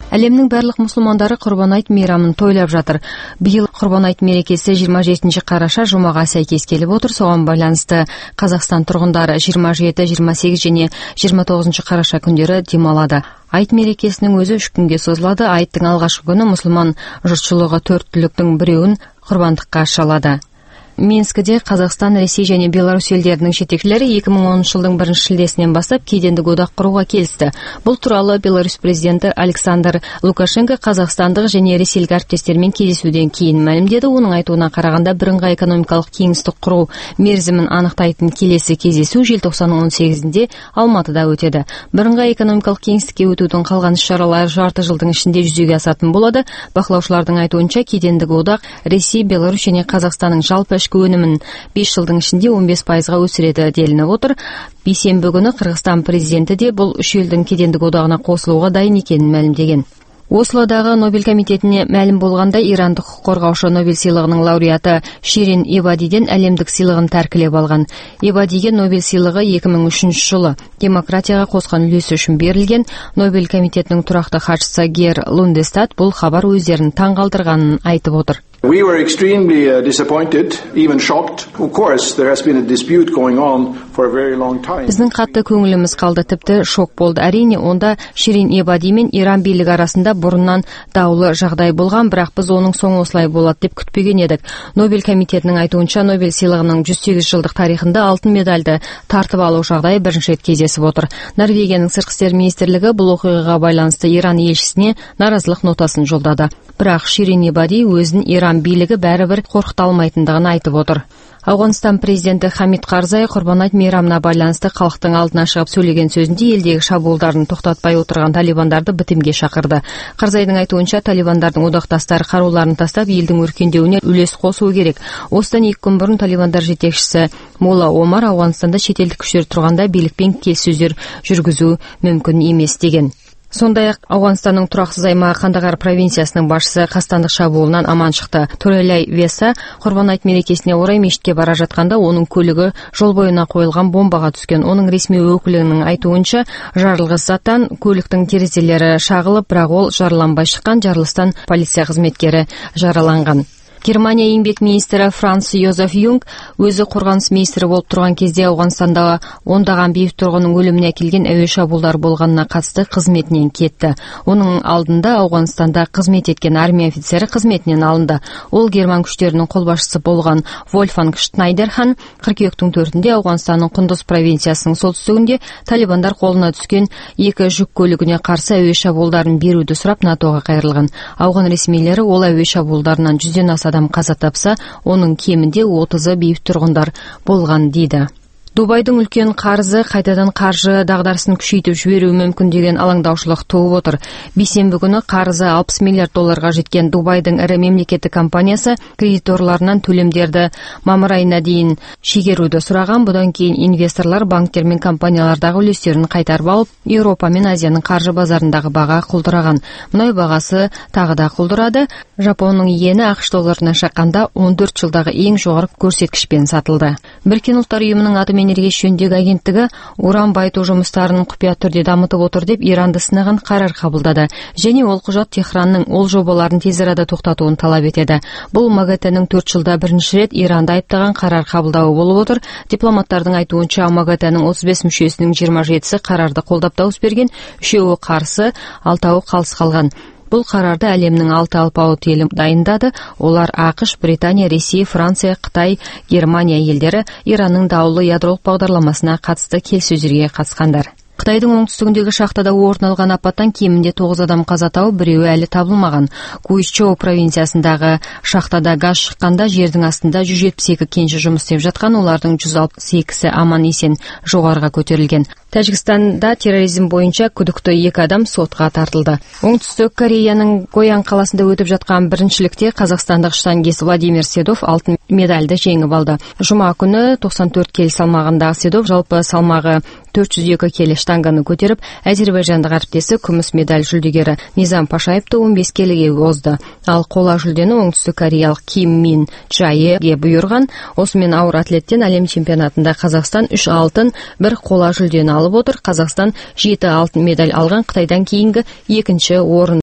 Әлемнің барлық мұсылмандары Құрбан айт мейрамын тойлап жатыр. Биыл Құрбан айт мерекесі 27 қараша жұмаға сәйкес келіп отыр. Соған байланысты Қазақстан тұрғындары 27, 28 және 29 қараша күндері демалады. Айт мерекесінің өзі 3 күнге созылады. Айттың алғашқы күні мұсылман жұртшылығы 4 түліктің біреуін құрбандыққа шалады. Минскіде Қазақстан, Ресей және Беларусь елдерінің жетекшілері 2010 жылдың 1 шілдесінен бастап кедендік одақ құруға келісті. Бұл туралы Беларусь президенті Александр Лукашенко қазақстандық және ресейлік әріптестермен кездесуден кейін мәлімдеді. Оның айтуына қарағанда бірыңғай экономикалық кеңістік құру мерзімін анықтайтын келесі кездесу желтоқсанның 18-інде Алматыда өтеді. Бірыңғай экономикалық кеңістікке өтудің қалған іс-шаралары жарты жылдың ішінде жүзеге асатын болады. Бақылаушылардың айтуынша кедендік одақ Ресей, Беларусь және Қазақстанның жалпы өнімін 5 жылдың ішінде 15%-ға өсіреді делініп отыр. Бейсенбі күні Қырғызстан президенті де бұл үш елдің кедендік одағына қосылуға дайын екенін мәлімдеген. Ослодағы Нобель комитетіне мәлім болғанда ирандық құқық қорғаушы Нобель сыйлығының лауреаты Ширин Эбадиден әлемдік сыйлығын тәркілеп алған. Эбадиге Нобель сыйлығы 2003 жылы демократияға қосқан үлесі үшін берілген. Нобель комитетінің тұрақты хатшысы Гер Лундестад бұл хабар өздерін таң қалдырғанын айтып отыр. We were extremely disappointed, even shocked. Of course, there has been a dispute going on for a very long time. Біздің қатты көңіліміз қалды, тіпті шок болды. Әрине, онда Ширин Эбади мен Иран билігі арасында бұрыннан даулы жағдай болған, бірақ біз оның соңы осылай болады деп күтпеген едік. Нобель комитетінің айтуынша Нобель сыйлығының 108 жылдық тарихында алтын медальді тартып алу жағдайы бірінші рет кездесіп отыр. Норвегияның сыртқы істер министрлігі бұл оқиғаға байланысты Иран елшісіне наразылық нотасын жолдады. Бірақ Ширин Эбади өзін Иран билігі бәрібір қорқыта алмайтындығын айтып отыр. Ауғанстан президенті Хамид Карзай Құрбан айт мейрамына байланысты халықтың алдына шығып сөйлеген сөзінде елдегі шабуылдарын тоқтатпай отырған талибандарды бітімге шақырды. Карзайдың айтуынша талибандардың одақтастары қаруларын тастап елдің өркендеуіне үлес қосуы керек. Осыдан 2 күн бұрын талибандар жетекшісі Мола Омар Ауғанстанда шетелдік күштер тұрғанда билікпен келіссөздер жүргізу мүмкін емес деген. Сондай-ақ Ауғанстанның тұрақсыз аймағы Қандағар провинциясының басшысы қастандық шабуылынан аман шықты. Төрелай Веса Құрбан айт мерекесіне орай мешітке бара жатқанда оның көлігі жол бойына қойылған бомбаға түскен. Оның ресми өкілінің айтуынша жарылғыш заттан көліктің терезелері шағылып, бірақ ол жараланбай шыққан. Жарылыстан полиция қызметкері жараланған. Германия еңбек министрі Франц Йозеф Юнг өзі қорғаныс министрі болып тұрған кезде Ауғанстандағы ондаған бейбіт тұрғынның өліміне әкелген әуе шабуылдар болғанына қатысты қызметінен кетті. Оның алдында Ауғанстанда қызмет еткен армия офицері қызметінен алынды. Ол герман күштерінің қолбасшысы болған Вольфганг Шнайдерхан қыркүйектің 4-інде Ауғанстанның Құндыз провинциясының солтүстігінде талибандар қолына түскен 2 жүк көлігіне қарсы әуе шабуылдарын беруді сұрап НАТО-ға қайырылған. Ауған ресмилері ол әуе шабуылдарынан 100-ден аса адам қаза тапса, оның кемінде 30-ы бейбіт тұрғындар болған дейді. Дубайдың үлкен қарызы қайтадан қаржы дағдарысын күшейтіп жіберуі мүмкін деген алаңдаушылық туып отыр. Бейсенбі күні қарызы $60 миллиард жеткен Дубайдың ірі мемлекеттік компаниясы кредиторларынан төлемдерді мамыр айына дейін шегеруді сұраған. Бұдан кейін инвесторлар банктер мен компаниялардағы үлестерін қайтарып алып, Еуропа мен Азияның қаржы базарындағы баға құлдыраған. Мұнай бағасы тағы да құлдырады. Жапонның иені ақш долларына шаққанда 14 жылдағы ең жоғары көрсеткішпен сатылды. Біріккен ұлттар ұйымының атом энергия жөніндегі агенттігі уран байыту жұмыстарын құпия түрде дамытып отыр деп Иранды сынаған қарар қабылдады. Және ол құжат Техранның ол жобаларын тез арада тоқтатуын талап етеді. Бұл МАГАТЭ-ның 4 жылда бірінші рет Иранды айыптаған қарар қабылдауы болып отыр. Дипломаттардың айтуынша МАГАТЭ-ның 35 мүшесінің 27-сі қарарды қолдап дауыс берген, 3-і қарсы, 6-і қалыс қалған. Бұл қарарды әлемнің 6 алпауыт елі дайындады. Олар ақш, Британия, Ресей, Франция, Қытай, Германия елдері Иранның даулы ядролық бағдарламасына қатысты келіссөздерге қатысқандар. Қытайдың оңтүстігіндегі шахтада орын алған апаттан кемінде 9 адам қаза тауып, біреуі әлі табылмаған. Гуйчжоу провинциясындағы шахтада газ шыққанда жердің астында 172 кенші жұмыс істеп жатқан, олардың 162-сі аман есен жоғарыға көтерілген. Тәжікстанда терроризм бойынша күдікті 2 адам сотқа тартылды. Оңтүстік Кореяның Гоян қаласында өтіп жатқан біріншілікте қазақстандық штангист Владимир Седов алтын медальді жеңіп алды. Жұма күні 94 келі салмағындағы Седов жалпы салмағы 402 келі штанганы көтеріп, әзербайжандық әріптесі күміс медаль жүлдегері Низам Пашаевты 15 келіге озды. Ал қола жүлдені оңтүстік кореялық Ким Мин Чаеге бұйырған. Осымен ауыр атлеттен әлем чемпионатында Қазақстан 3 алтын, 1 қола жүлдені алып отыр. Қазақстан 7 алтын медаль алған, Қытайдан кейінгі 2-ші орын